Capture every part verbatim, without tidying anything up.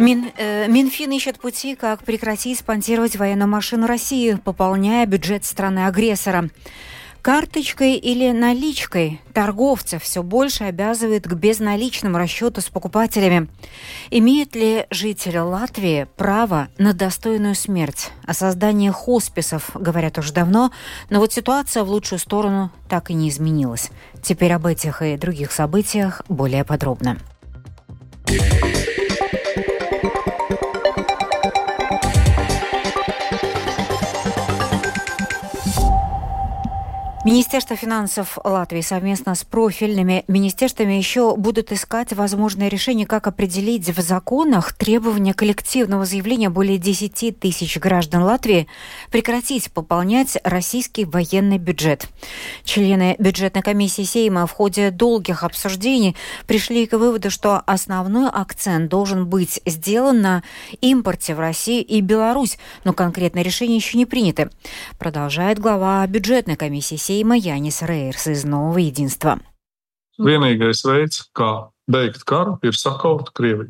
Мин, э, Минфин ищет пути, как прекратить спонсировать военную машину России, пополняя бюджет страны-агрессора. Карточкой или наличкой торговцев все больше обязывает к безналичному расчету с покупателями. Имеют ли жители Латвии право на достойную смерть? О создании хосписов говорят уже давно, но вот ситуация в лучшую сторону так и не изменилась. Теперь об этих и других событиях более подробно. Министерство финансов Латвии совместно с профильными министерствами еще будут искать возможное решение, как определить в законах требования коллективного заявления более десять тысяч граждан Латвии прекратить пополнять российский военный бюджет. Члены бюджетной комиссии Сейма в ходе долгих обсуждений пришли к выводу, что основной акцент должен быть сделан на импорте в Россию и Беларусь, но конкретное решение еще не принято. Продолжает глава бюджетной комиссии Сейма Янис Рейерс из Нового единства. Vienīgais veids, kā beigt karu, ir sakaut Krieviju.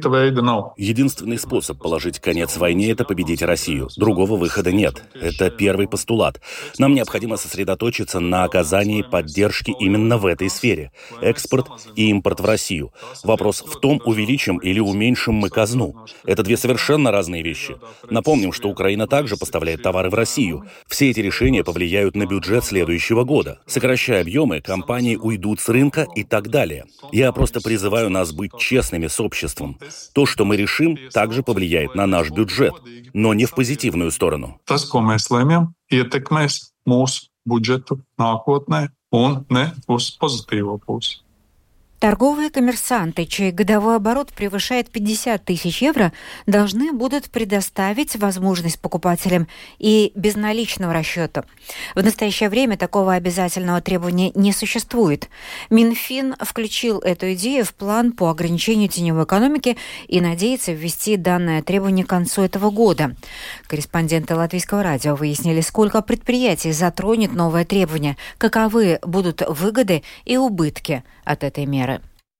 Единственный способ положить конец войне – это победить Россию. Другого выхода нет. Это первый постулат. Нам необходимо сосредоточиться на оказании поддержки именно в этой сфере – экспорт и импорт в Россию. Вопрос в том, увеличим или уменьшим мы казну. Это две совершенно разные вещи. Напомним, что Украина также поставляет товары в Россию. Все эти решения повлияют на бюджет следующего года. Сокращая объемы, компании уйдут с рынка и так далее. Я просто призываю нас быть честными с обществом. То, что мы решим, также повлияет на наш бюджет, но не в позитивную сторону. Tas, ko mēs lemjam, ietekmēs mūsu budžetu nākotnē un ne uz pozitīvo pusi. Торговые коммерсанты, чей годовой оборот превышает пятьдесят тысяч евро, должны будут предоставить возможность покупателям и безналичного расчета. В настоящее время такого обязательного требования не существует. Минфин включил эту идею в план по ограничению теневой экономики и надеется ввести данное требование к концу этого года. Корреспонденты Латвийского радио выяснили, сколько предприятий затронет новое требование, каковы будут выгоды и убытки от этой меры.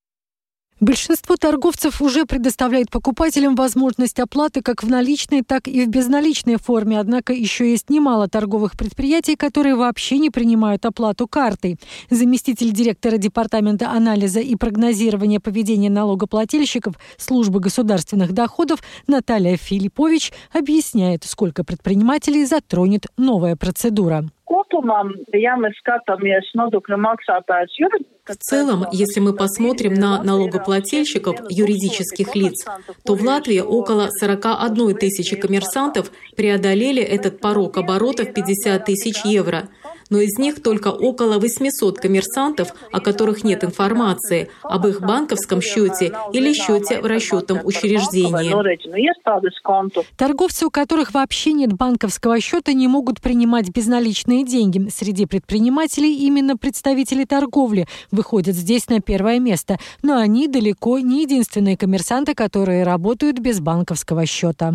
Большинство торговцев уже предоставляет покупателям возможность оплаты как в наличной, так и в безналичной форме. Однако еще есть немало торговых предприятий, которые вообще не принимают оплату картой. Заместитель директора Департамента анализа и прогнозирования поведения налогоплательщиков Службы государственных доходов Наталья Филиппович объясняет, сколько предпринимателей затронет новая процедура. В целом, если мы посмотрим на налогоплательщиков юридических лиц, то в Латвии около сорок одна тысяча коммерсантов преодолели этот порог оборота в пятьдесят тысяч евро. Но из них только около восемьсот коммерсантов, о которых нет информации об их банковском счете или счете в расчетном учреждении. Торговцы, у которых вообще нет банковского счета, не могут принимать безналичные деньги. Среди предпринимателей именно представители торговли выходят здесь на первое место. Но они далеко не единственные коммерсанты, которые работают без банковского счета.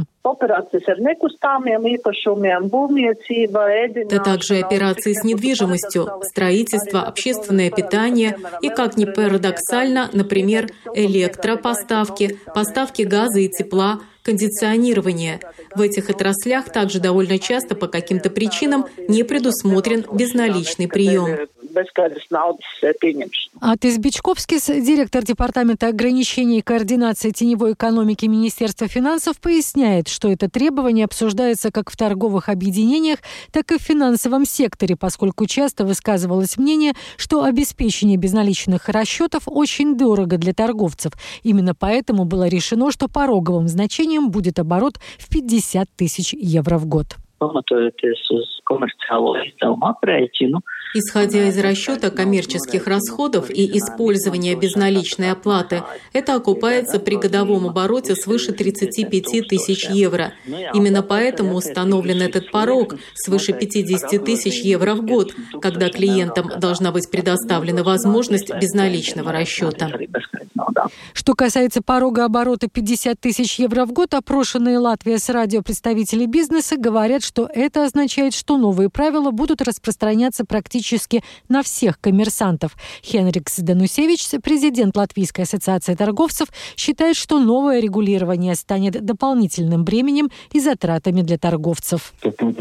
Это также операции с недвижимостью, строительство, общественное питание и, как ни парадоксально, например, электропоставки, поставки газа и тепла, кондиционирование. В этих отраслях также довольно часто по каким-то причинам не предусмотрен безналичный прием. Атис Бичковскис, директор Департамента ограничений и координации теневой экономики Министерства финансов, поясняет, что это требование обсуждается как в торговых объединениях, так и в финансовом секторе, поскольку часто высказывалось мнение, что обеспечение безналичных расчетов очень дорого для торговцев. Именно поэтому было решено, что пороговым значением будет оборот в пятьдесят тысяч евро в год. Исходя из расчета коммерческих расходов и использования безналичной оплаты, это окупается при годовом обороте свыше тридцати пяти тысяч евро. Именно поэтому установлен этот порог свыше пятидесяти тысяч евро в год, когда клиентам должна быть предоставлена возможность безналичного расчета. Что касается порога оборота пятьдесят тысяч евро в год, опрошенные Латвия с радио представители бизнеса говорят, что это означает, что новые правила будут распространяться практически практически на всех коммерсантов. Хенрикс Данусевич, президент Латвийской ассоциации торговцев, считает, что новое регулирование станет дополнительным бременем и затратами для торговцев.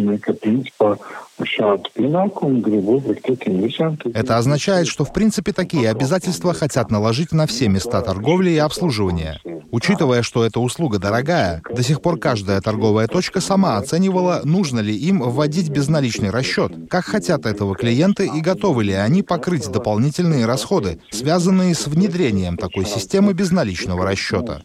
Это означает, что в принципе такие обязательства хотят наложить на все места торговли и обслуживания. Учитывая, что эта услуга дорогая, до сих пор каждая торговая точка сама оценивала, нужно ли им вводить безналичный расчет, как хотят этого клиенты и готовы ли они покрыть дополнительные расходы, связанные с внедрением такой системы безналичного расчета.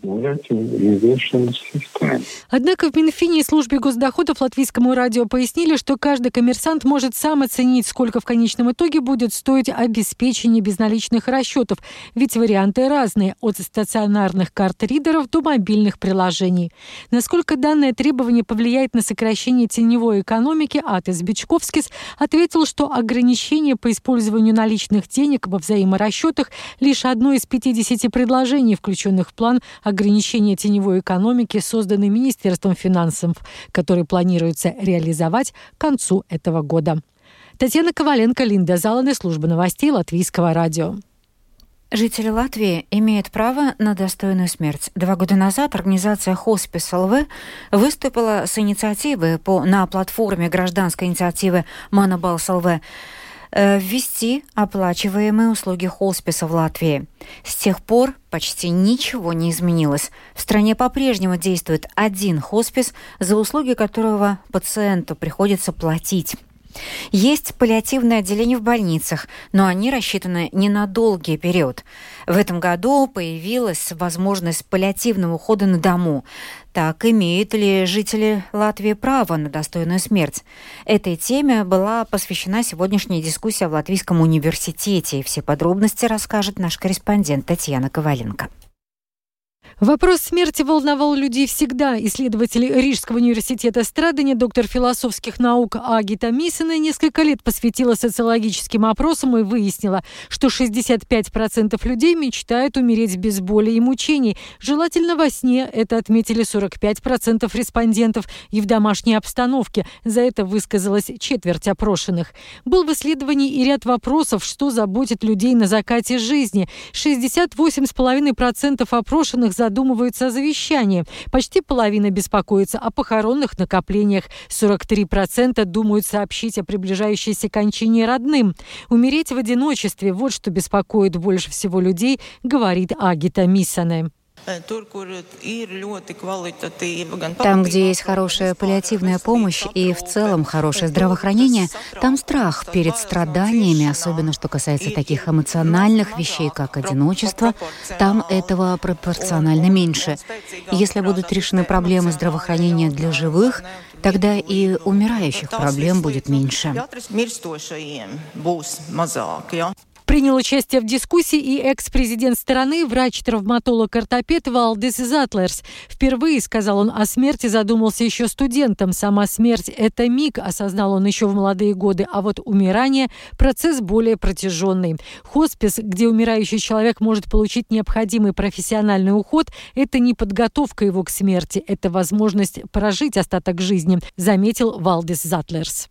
Однако в Минфине и службе госдоходов Латвийскому радио пояснили, что каждый коммерсант может сам оценить, сколько в конечном итоге будет стоить обеспечение безналичных расчетов, ведь варианты разные, от стационарных карт-ридеров до мобильных приложений. Насколько данное требование повлияет на сокращение теневой экономики, Атис Бичковскис ответил, что ограничение по использованию наличных денег во взаиморасчетах лишь одно из пятидесяти предложений, включенных в план ограничения теневой экономики, созданный Министерством финансов, который планируется реализовать к концу этого года. Татьяна Коваленко, Линда Заланы, служба новостей Латвийского радио. Жители Латвии имеют право на достойную смерть. Два года назад организация Хоспис эл ви выступила с инициативой по, на платформе гражданской инициативы Манабалс эл ви ввести оплачиваемые услуги хосписа в Латвии. С тех пор почти ничего не изменилось. В стране по-прежнему действует один хоспис, за услуги которого пациенту приходится платить. Есть паллиативные отделения в больницах, но они рассчитаны не на долгий период. В этом году появилась возможность паллиативного ухода на дому. Так, имеют ли жители Латвии право на достойную смерть? Этой теме была посвящена сегодняшняя дискуссия в Латвийском университете. Все подробности расскажет наш корреспондент Татьяна Коваленко. Вопрос смерти волновал людей всегда. Исследователь Рижского университета Страдания, доктор философских наук Агита Мисина несколько лет посвятила социологическим опросам и выяснила, что шестьдесят пять процентов людей мечтают умереть без боли и мучений. Желательно во сне. Это отметили сорок пять процентов респондентов и в домашней обстановке. За это высказалась четверть опрошенных. Был в исследовании и ряд вопросов, что заботит людей на закате жизни. шестьдесят восемь целых пять десятых процента опрошенных задумываются о завещании. Почти половина беспокоится о похоронных накоплениях. сорок три процента думают сообщить о приближающейся кончине родным. Умереть в одиночестве – вот что беспокоит больше всего людей, говорит Агита Мисане. Там, где есть хорошая паллиативная помощь и в целом хорошее здравоохранение, там страх перед страданиями, особенно что касается таких эмоциональных вещей, как одиночество, там этого пропорционально меньше. Если будут решены проблемы здравоохранения для живых, тогда и умирающих проблем будет меньше. Принял участие в дискуссии и экс-президент страны, врач-травматолог-ортопед Валдис Затлерс. Впервые, сказал он, о смерти задумался еще студентом. Сама смерть – это миг, осознал он еще в молодые годы, а вот умирание – процесс более протяженный. Хоспис, где умирающий человек может получить необходимый профессиональный уход, это не подготовка его к смерти, это возможность прожить остаток жизни, заметил Валдис Затлерс.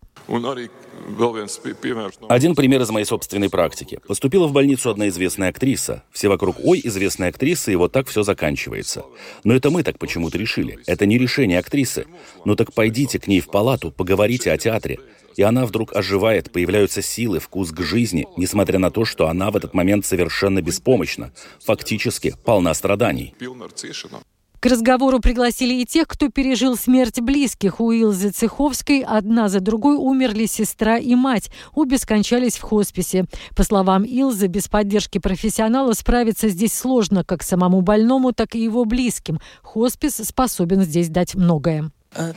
Один пример из моей собственной практики. Поступила в больницу одна известная актриса. Все вокруг «Ой, известная актриса», и вот так все заканчивается. Но это мы так почему-то решили. Это не решение актрисы. Ну так пойдите к ней в палату, поговорите о театре. И она вдруг оживает, появляются силы, вкус к жизни, несмотря на то, что она в этот момент совершенно беспомощна. Фактически полна страданий. К разговору пригласили и тех, кто пережил смерть близких. У Илзы Цеховской одна за другой умерли сестра и мать. Обе скончались в хосписе. По словам Илзы, без поддержки профессионала справиться здесь сложно как самому больному, так и его близким. Хоспис способен здесь дать многое.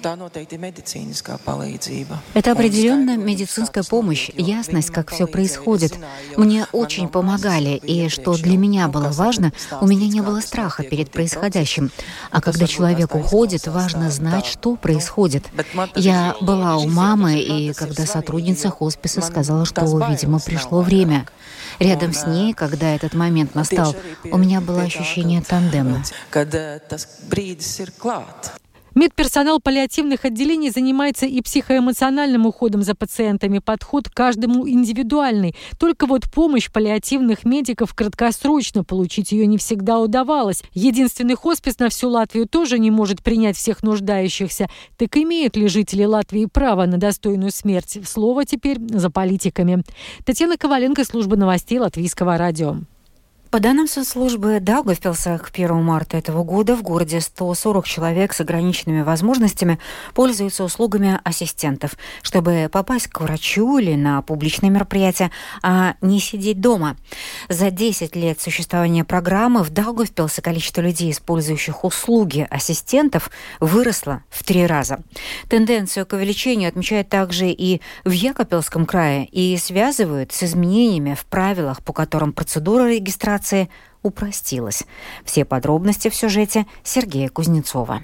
Это определенно медицинская помощь, ясность, как все происходит. Мне очень помогали, и что для меня было важно, у меня не было страха перед происходящим. А когда человек уходит, важно знать, что происходит. Я была у мамы, и когда сотрудница хосписа сказала, что, видимо, пришло время. Рядом с ней, когда этот момент настал, у меня было ощущение тандема. Медперсонал паллиативных отделений занимается и психоэмоциональным уходом за пациентами. Подход к каждому индивидуальный. Только вот помощь паллиативных медиков краткосрочно, получить ее не всегда удавалось. Единственный хоспис на всю Латвию тоже не может принять всех нуждающихся. Так имеют ли жители Латвии право на достойную смерть? Слово теперь за политиками. Татьяна Коваленко, служба новостей Латвийского радио. По данным соцслужбы Даугавпилса, к первому марта этого года в городе сто сорок человек с ограниченными возможностями пользуются услугами ассистентов, чтобы попасть к врачу или на публичные мероприятия, а не сидеть дома. За десять лет существования программы в Даугавпилсе количество людей, использующих услуги ассистентов, выросло в три раза. Тенденцию к увеличению отмечают также и в Екапельском крае и связывают с изменениями в правилах, по которым процедура регистрации упростилась. Все подробности в сюжете Сергея Кузнецова.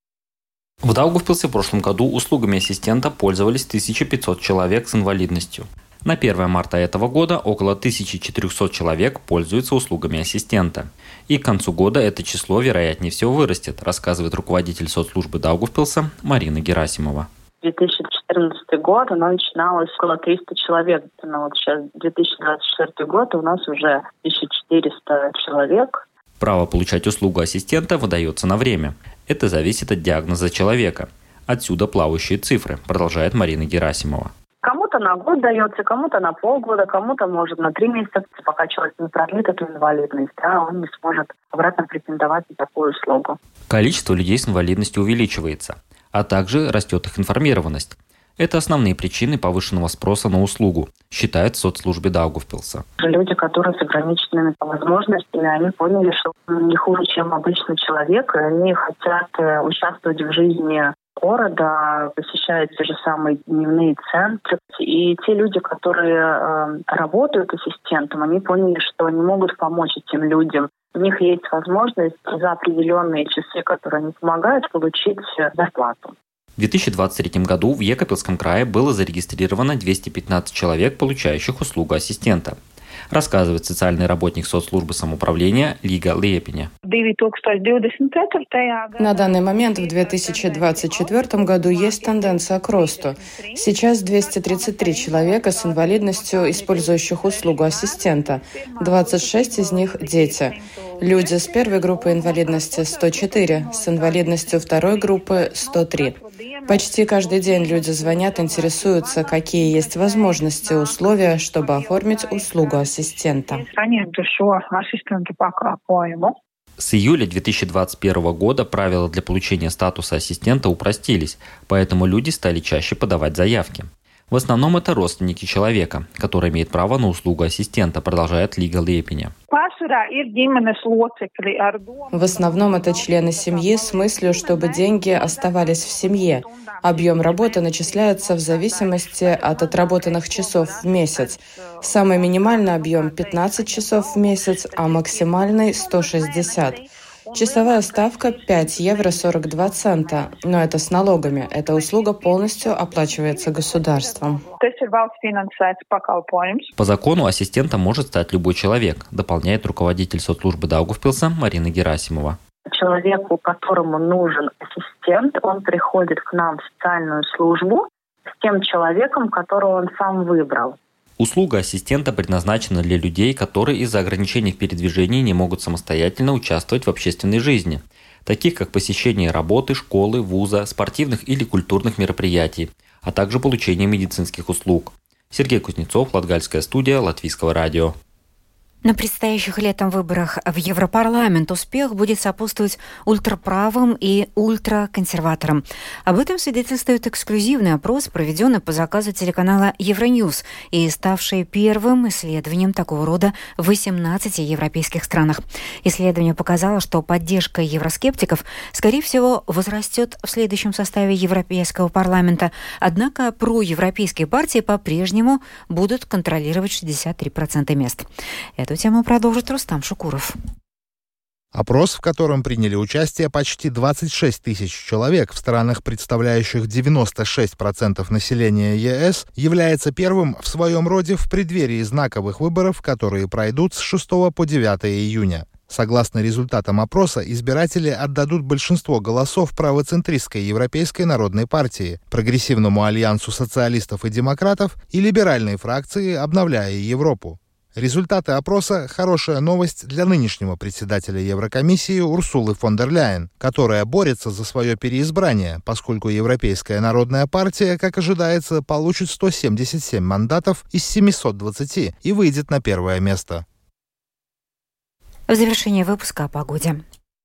В Даугавпилсе в прошлом году услугами ассистента пользовались тысяча пятьсот человек с инвалидностью. На первое марта этого года около тысяча четыреста человек пользуются услугами ассистента. И к концу года это число, вероятнее всего, вырастет, рассказывает руководитель соцслужбы Даугавпилса Марина Герасимова. две тысячи четырнадцатый год, оно начиналось около триста человек. Но вот сейчас две тысячи двадцать четвёртый год, у нас уже тысяча четыреста человек. Право получать услугу ассистента выдается на время. Это зависит от диагноза человека. Отсюда плавающие цифры, продолжает Марина Герасимова. Кому-то на год дается, кому-то на полгода, кому-то, может, на три месяца, пока человек не продлит эту инвалидность, да, он не сможет обратно претендовать на такую услугу. Количество людей с инвалидностью увеличивается, а также растет их информированность. Это основные причины повышенного спроса на услугу, считает в соцслужбе Даугавпилса. Люди, которые с ограниченными возможностями, они поняли, что не хуже, чем обычный человек, и они хотят участвовать в жизни города, посещают те же самые дневные центры. И те люди, которые э, работают ассистентом, они поняли, что они могут помочь этим людям. У них есть возможность за определенные часы, которые они помогают, получить зарплату. В две тысячи двадцать третьем году в Екапельском крае было зарегистрировано двести пятнадцать человек, получающих услугу ассистента, рассказывает социальный работник соцслужбы самоуправления Лига Лепиня. На данный момент в две тысячи двадцать четвёртом году есть тенденция к росту. Сейчас двести тридцать три человека с инвалидностью, использующих услугу ассистента. двадцать шесть из них – дети. Люди с первой группы инвалидности – сто четыре, с инвалидностью второй группы – сто три. Почти каждый день люди звонят, интересуются, какие есть возможности и условия, чтобы оформить услугу ассистента. С июля две тысячи двадцать первого года правила для получения статуса ассистента упростились, поэтому люди стали чаще подавать заявки. В основном это родственники человека, который имеет право на услугу ассистента, продолжает Лига Лепиня. В основном это члены семьи с мыслью, чтобы деньги оставались в семье. Объем работы начисляется в зависимости от отработанных часов в месяц. Самый минимальный объем – пятнадцать часов в месяц, а максимальный – сто шестьдесят. Часовая ставка пять евро сорок два цента, но это с налогами. Эта услуга полностью оплачивается государством. По закону ассистентом может стать любой человек, дополняет руководитель соцслужбы Даугавпилса Марина Герасимова. Человеку, которому нужен ассистент, он приходит к нам в социальную службу с тем человеком, которого он сам выбрал. Услуга ассистента предназначена для людей, которые из-за ограничений в передвижении не могут самостоятельно участвовать в общественной жизни, таких как посещение работы, школы, вуза, спортивных или культурных мероприятий, а также получение медицинских услуг. Сергей Кузнецов, Латгальская студия, Латвийского радио. На предстоящих летом выборах в Европарламент успех будет сопутствовать ультраправым и ультраконсерваторам. Об этом свидетельствует эксклюзивный опрос, проведенный по заказу телеканала Евроньюз и ставший первым исследованием такого рода в восемнадцати европейских странах. Исследование показало, что поддержка евроскептиков, скорее всего, возрастет в следующем составе Европейского парламента, однако проевропейские партии по-прежнему будут контролировать шестьдесят три процента мест. Эту тему продолжит Рустам Шукуров. Опрос, в котором приняли участие почти двадцать шесть тысяч человек в странах, представляющих девяносто шесть процентов населения ЕС, является первым в своем роде в преддверии знаковых выборов, которые пройдут с шестого по девятое июня. Согласно результатам опроса, избиратели отдадут большинство голосов правоцентристской Европейской народной партии, Прогрессивному альянсу социалистов и демократов и либеральной фракции «Обновляя Европу». Результаты опроса – хорошая новость для нынешнего председателя Еврокомиссии Урсулы фон дер Ляйен, которая борется за свое переизбрание, поскольку Европейская народная партия, как ожидается, получит сто семьдесят семь мандатов из семисот двадцати и выйдет на первое место. В завершении выпуска о погоде.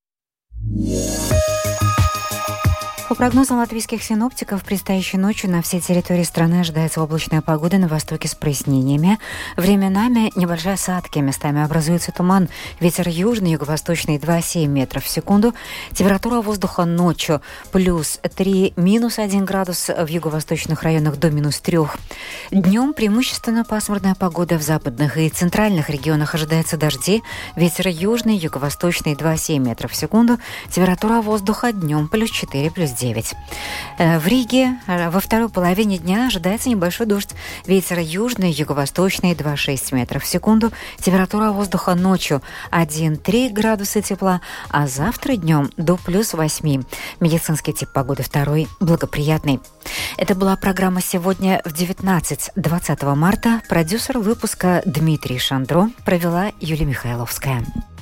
По прогнозам латвийских синоптиков, предстоящей ночью на всей территории страны ожидается облачная погода, на востоке с прояснениями. Временами небольшие осадки, местами образуется туман. Ветер южный, юго-восточный два целых семь метров в секунду. Температура воздуха ночью плюс три, минус один градус, в юго-восточных районах до минус трех. Днем преимущественно пасмурная погода в западных и центральных регионах. Ожидается дожди. Ветер южный, юго-восточный два целых семь метров в секунду. Температура воздуха днем плюс четыре, плюс девять. В Риге во второй половине дня ожидается небольшой дождь. Ветер южный, юго-восточный два целых шесть метров в секунду. Температура воздуха ночью один целых три градуса тепла, а завтра днем до плюс восьми. Медицинский тип погоды второй благоприятный. Это была программа «Сегодня» в девятнадцать двадцатого марта. Продюсер выпуска Дмитрий Шандро, провела Юлия Михайловская.